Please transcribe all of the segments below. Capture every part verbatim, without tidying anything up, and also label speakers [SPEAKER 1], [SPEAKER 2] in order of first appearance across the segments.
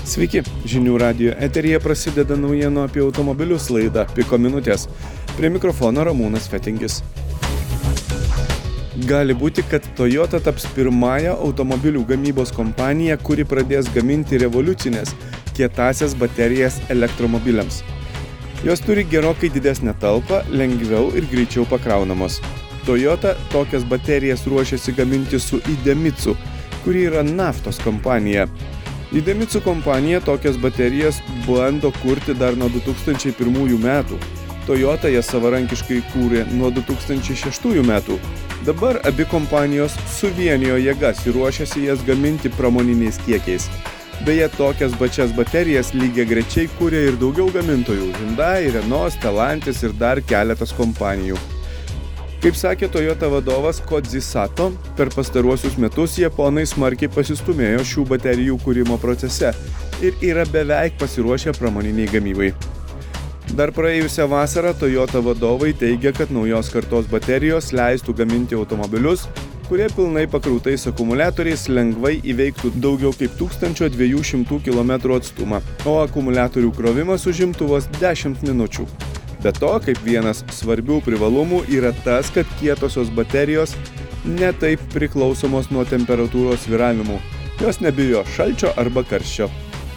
[SPEAKER 1] Sveiki, žinių radijo eteryje prasideda naujienų apie automobilius laida Piko minutės. Prie mikrofono Ramūnas Fetingis. Gali būti, kad Toyota taps pirmąją automobilių gamybos kompanija, kuri pradės gaminti revoliucinės kietąsias baterijas elektromobiliams. Jos turi gerokai didesnę talpą, lengviau ir greičiau pakraunamos. Toyota tokias baterijas ruošiasi gaminti su Idemitsu, kuri yra naftos kompanija. Idemitsu kompanija tokias baterijas bando kurti dar nuo du tūkstančiai pirmųjų metų. Toyota jas savarankiškai kūrė nuo du tūkstančiai šeštųjų metų. Dabar abi kompanijos suvienijo jėgas ir ruošiasi jas gaminti pramoniniais kiekiais. Beje, tokias pačias baterijas lygiagrečiai kūrė ir daugiau gamintojų – Hyundai, Renault, Stellantis ir dar keletas kompanijų. Kaip sakė Toyota vadovas Koji Sato, per pastaruosius metus japonai smarkiai pasistumėjo šių baterijų kūrimo procese ir yra beveik pasiruošę pramoniniai gamybai. Dar praėjusią vasarą Toyota vadovai teigia, kad naujos kartos baterijos leistų gaminti automobilius, kurie pilnai pakrautais akumuliatoriais lengvai įveiktų daugiau kaip tūkstančio dviejų šimtų kilometrų atstumą, o akumuliatorių krovimas užimtų vos dešimt minučių. Be to, kaip vienas svarbių privalumų yra tas, kad kietosios baterijos netaip priklausomos nuo temperatūros svyravimų. Jos nebijo šalčio arba karščio.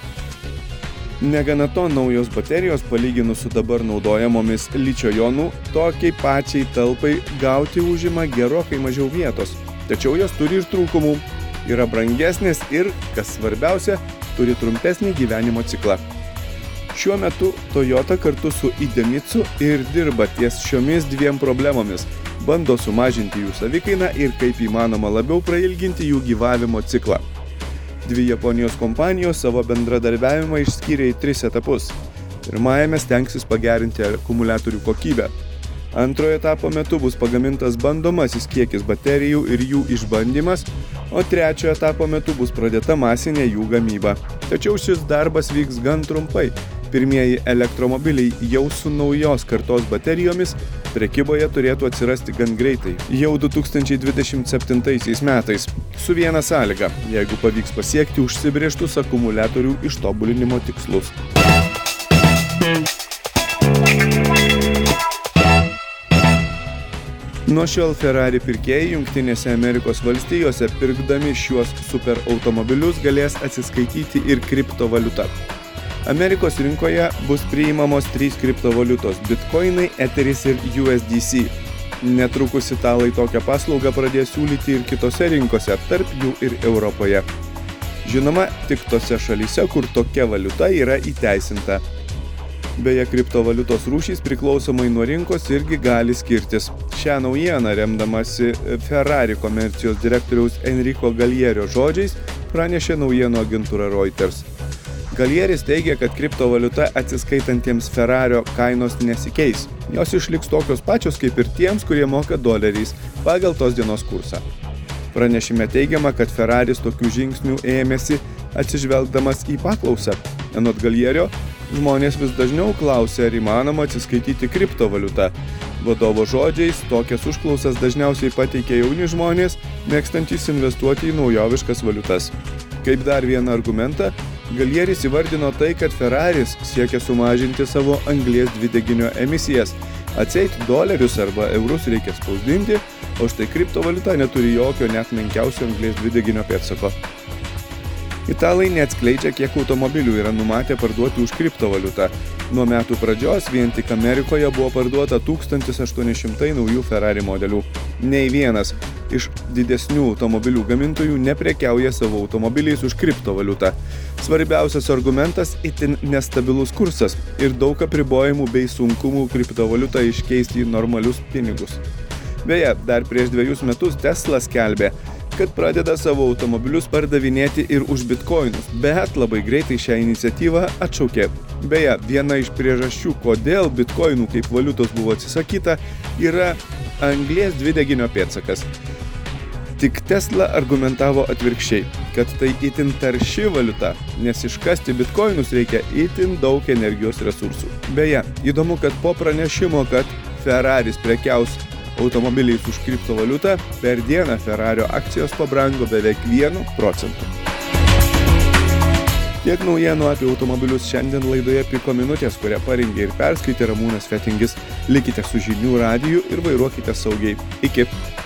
[SPEAKER 1] Negana to, naujos baterijos palyginus su dabar naudojamomis ličio jonų, tokiai pačiai talpai gauti užima gerokai mažiau vietos. Tačiau jos turi ir trūkumų. Yra brangesnės ir, kas svarbiausia, turi trumpesnį gyvenimo ciklą. Šiuo metu Toyota kartu su Idemitsu ir dirba ties šiomis dviem problemomis, bando sumažinti jų savikainą ir kaip įmanoma labiau prailginti jų gyvavimo ciklą. Dvi Japonijos kompanijos savo bendradarbiavimą išskyrė į tris etapus. Pirmajame stengsis pagerinti akumuliatorių kokybę. Antrojo etapo metu bus pagamintas bandomasis kiekis baterijų ir jų išbandymas, o trečiojo etapo metu bus pradėta masinė jų gamyba. Tačiau šis darbas vyks gan trumpai. Pirmieji elektromobiliai jau su naujos kartos baterijomis prekyboje turėtų atsirasti gan greitai, jau du tūkstančiai dvidešimt septintaisiais metais, su viena sąlyga, jeigu pavyks pasiekti užsibrėžtus akumuliatorių ištobulinimo tikslus. Nuo šiol Ferrari pirkėjai Jungtinėse Amerikos valstijose pirkdami šiuos superautomobilius galės atsiskaityti ir kriptovaliuta. Amerikos rinkoje bus priimamos trys kriptovaliutos – Bitcoinai, Etheris ir U S D C. Netrukus italai tokią paslaugą pradės siūlyti ir kitose rinkose, tarp jų ir Europoje. Žinoma, tik tose šalyse, kur tokia valiuta yra įteisinta. Beje, kriptovaliutos rūšys priklausomai nuo rinkos irgi gali skirtis. Šią naujieną, remdamasi Ferrari komercijos direktoriaus Enrico Galierio žodžiais, pranešė naujienų agentūra Reuters. Galieris teigia, kad kriptovaliuta atsiskaitantiems Ferrario kainos nesikeis. Jos išliks tokios pačios kaip ir tiems, kurie moka doleriais pagal tos dienos kursą. Pranešime teigiama, kad Ferraris tokių žingsnių ėmėsi atsižvelgdamas į paklausą. Anot Galierio, žmonės vis dažniau klausia, ar įmanoma atsiskaityti kriptovaliutą. Vadovo žodžiais, tokias užklausas dažniausiai pateikia jauni žmonės, mėgstantys investuoti į naujoviškas valiutas. Kaip dar vieną argumentą, Galieris įvardino tai, kad Ferraris siekia sumažinti savo anglies dvideginio emisijas. Atseit dolerius arba eurus reikia spausdinti, o štai kriptovaliuta neturi jokio net menkiausio anglies dvideginio pėdsako. Italai neatskleidžia, kiek automobilių yra numatę parduoti už kriptovaliutą. Nuo metų pradžios vien tik Amerikoje buvo parduota tūkstantis aštuoni šimtai naujų Ferrari modelių. Nei vienas iš didesnių automobilių gamintojų neprekiauja savo automobiliais už kriptovaliutą. Svarbiausias argumentas – itin nestabilus kursas ir daug apribojimų bei sunkumų kriptovaliutą iškeisti į normalius pinigus. Beje, dar prieš dvejus metus Tesla skelbė, kad pradeda savo automobilius pardavinėti ir už bitkoinus, bet labai greitai šią iniciatyvą atšaukė. Beje, viena iš priežasčių, kodėl bitkoinų kaip valiutos buvo atsisakyta, yra anglies dvideginio pėdsakas. Tik Tesla argumentavo atvirkščiai, kad tai itin tarši valiuta, nes iškasti bitkoinus reikia itin daug energijos resursų. Beje, įdomu, kad po pranešimo, kad Ferraris prekiaus automobiliais už kriptovaliutą, per dieną Ferrario akcijos pabrango beveik vienu procentu. Tiek naujienų apie automobilius šiandien laidoje Piko minutės, kurią parengė ir perskaitė Ramūnas Fetingis. Likite su žinių radiju ir vairuokite saugiai. Iki.